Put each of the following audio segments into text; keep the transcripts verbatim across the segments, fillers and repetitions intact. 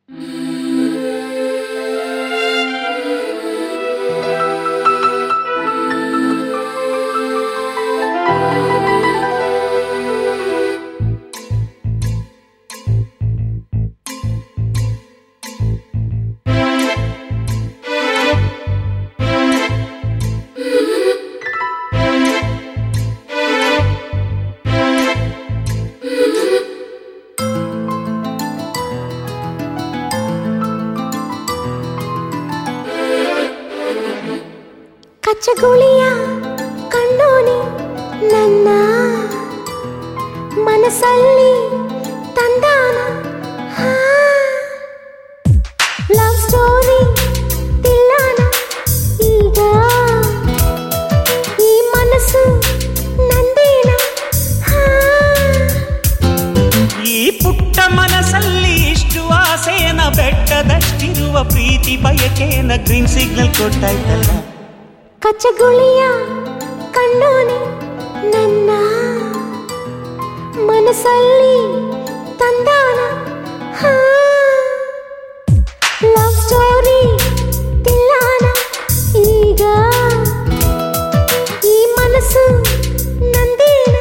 ಕಚ್ಚಗುಳಿಯ ಕಂಡೋನಿ ನನ್ನ ಮನಸ್ಸಲ್ಲಿ ತಂದಾನ ಲವ್ ಸ್ಟೋರಿ ತಿಳ್ಳಾನ ಈಗ ಈ ಮನಸ್ಸು ನಂದೇನ. ಈ ಪುಟ್ಟ ಮನಸ್ಸಲ್ಲಿ ಇಷ್ಟು ಆಸೆನ ಬೆಟ್ಟದಷ್ಟಿರುವ ಪ್ರೀತಿ ಬಯಕೆನ ಗ್ರೀನ್ ಸಿಗ್ನಲ್ ಕೊಟ್ಟಾಯ್ತಲ್ಲ. ಕಚ್ಚಗುಳಿಯ ಕಂಡೋನಿ ನನ್ನ ಮನಸ್ಸಲ್ಲಿ ತಂದಾನ ಲವ್ ಸ್ಟೋರಿ ತಿಳ್ಳಾನ ಈಗ ಈ ಮನಸ್ಸು ನಂದೇನ.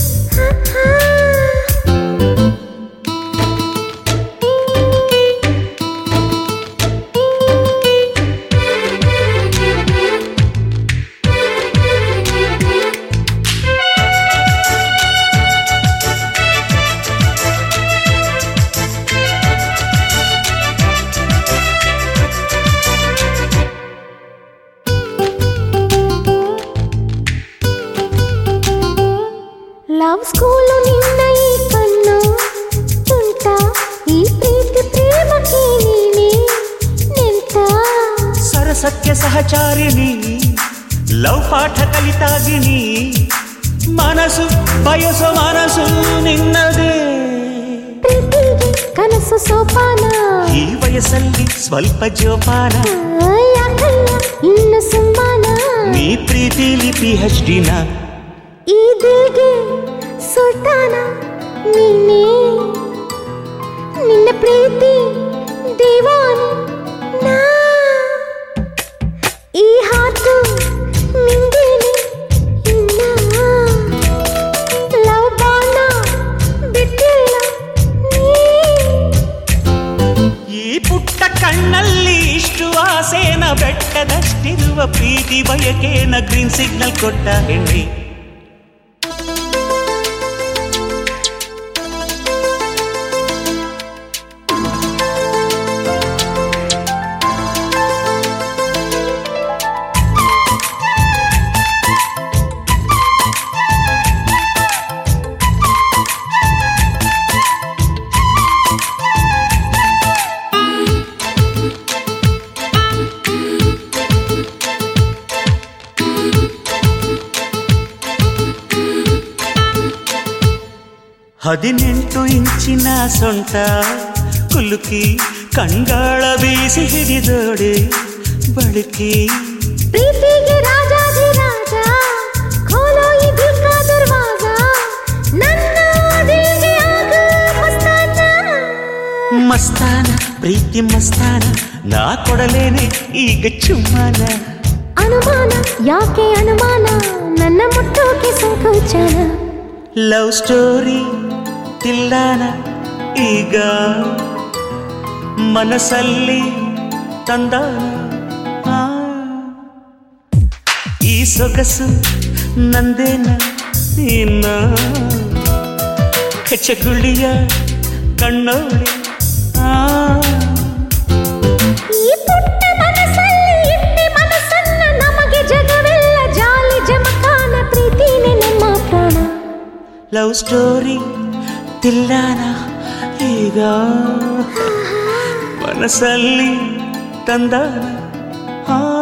ಲವ್ ಸ್ಕೂಲು ನಿನ್ನ ಈ ಕಣ್ಣು ತುಂಟ ಈ ಪ್ರೀತಿ ಪ್ರೇಮಕ್ಕೆ ನೀನೇ ನಿಂತ. ಸರಸತ್ಯ ಸಹಚಾರಿಣಿ ಲವ್ ಪಾಠ ಕಲಿತಾಗಿನಿ ಮನಸ್ಸು ಬಯಸೋ ಮನಸ್ಸು ನಿನ್ನದೇ. ಪ್ರೀತಿಗೆ ಕನಸು ಸೋಪಾನ ಈ ವಯಸ್ಸಲ್ಲಿ ಸ್ವಲ್ಪ ಜೋಪಾನ. ಯಾಕಯ್ಯ ಇನ್ನು ಸುಮ್ಮಾನ ನೀ ಪ್ರೀತಿಲಿ ಪಿ ಹೆಚ್ ಡಿನ ಈ ದಿಲ್ಗೆ ಸುಲ್ತಾನ ನೀನೇ ನಿನ್ನ ಪ್ರೀತಿ ದಿವಾನಿ ನಾ. ಈ ಹಾತು ನಿಂದೇನೆ ಇನ್ನ ಲವ್ ಬಾಣ ಬಿಟ್ಟಿಲ್ಲ ನೀ. ಈ ಪುಟ್ಟ ಕಣ್ಣಲ್ಲಿ ಇಷ್ಟು ಆಸೆನ ಬೆಟ್ಟದಷ್ಟಿರುವ ಪ್ರೀತಿ ಬಯಕೆನ ಗ್ರೀನ್ ಸಿಗ್ನಲ್ ಕೊಟ್ಟ ಹೆಣ್ಣಿ. ಹದಿನೆಂಟು ಇಂಚಿನ ಸೊಂಟ ಕುಲುಕಿ ಕಂಗಾಳ ಬೀಸಿ ಹಿಡಿದೋಡೆ ಬಳುಕಿ. ಪ್ರೀತಿಗೆ ರಾಜಾಜಿ ರಾಜ ಖೋಲೋ ಈ ದಿಲ್ ಕಾ ದರ್ವಾಜ ನನ್ನ ದಿಲ್ಗೆ ಆಗ ಮಸ್ತಾನ. ಮಸ್ತಾನ ಪ್ರೀತಿ ಮಸ್ತಾನ ನಾ ಕೊಡಲೇನೆ ಈಗ ಚುಮ್ಮಾನ. ಅನುಮಾನ ಯಾಕೆ ಅನುಮಾನ ನನ್ನ ಮುಟ್ಟೋಕೆ ಸಂಕೋಚನ. ಲವ್ ಸ್ಟೋರಿ ತಿಳ್ಳಾನ ಈಗ ಮನಸ್ಸಲ್ಲಿ ತಂದಾನ. ಈ ಸೊಗಸು ನಂದೇನ ಇನ್ನ ಕಚ್ಚಗುಳಿಯ ಕಣ್ಣೋಳಿ. ಈ ಪುಟ್ಟ ಮನಸ್ಸಲ್ಲಿ ಇಟ್ಟಿ ಮನಸ್ಸನ್ನ ನಮಗೆ ಜಗವೆಲ್ಲ ಜಾಲಿ ಜಮಖಾನ ಪ್ರೀತಿನೇ ನಮ್ಮ ಪ್ರಾಣ. ಲವ್ ಸ್ಟೋರಿ ತಿಳ್ಳಾನ ಈಗ ಮನಸ್ಸಲ್ಲಿ ತಂದಾನ.